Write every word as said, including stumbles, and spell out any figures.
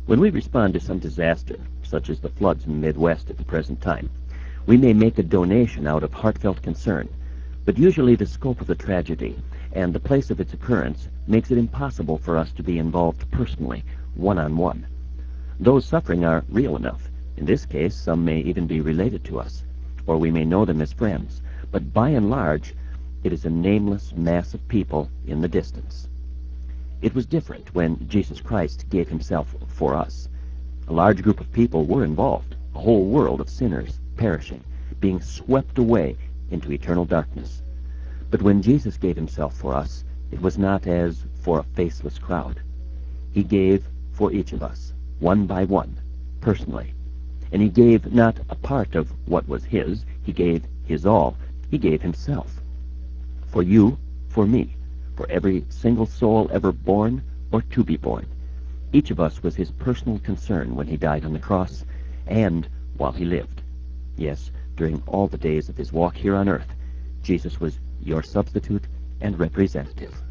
When we respond to some disaster, such as the floods in the Midwest at the present time, we may make a donation out of heartfelt concern, but usually the scope of the tragedy and the place of its occurrence makes it impossible for us to be involved personally, one-on-one. Those suffering are real enough. In this case, some may even be related to us, or we may know them as friends, but by and large, it is a nameless mass of people in the distance. It was different when Jesus Christ gave himself for us. A large group of people were involved, a whole world of sinners perishing, being swept away into eternal darkness. But when Jesus gave himself for us, it was not as for a faceless crowd. He gave for each of us, one by one, personally. And he gave not a part of what was his, he gave his all. He gave himself. For you, for me, for every single soul ever born or to be born. Each of us was his personal concern when he died on the cross and while he lived. Yes, during all the days of his walk here on earth, Jesus was your substitute and representative.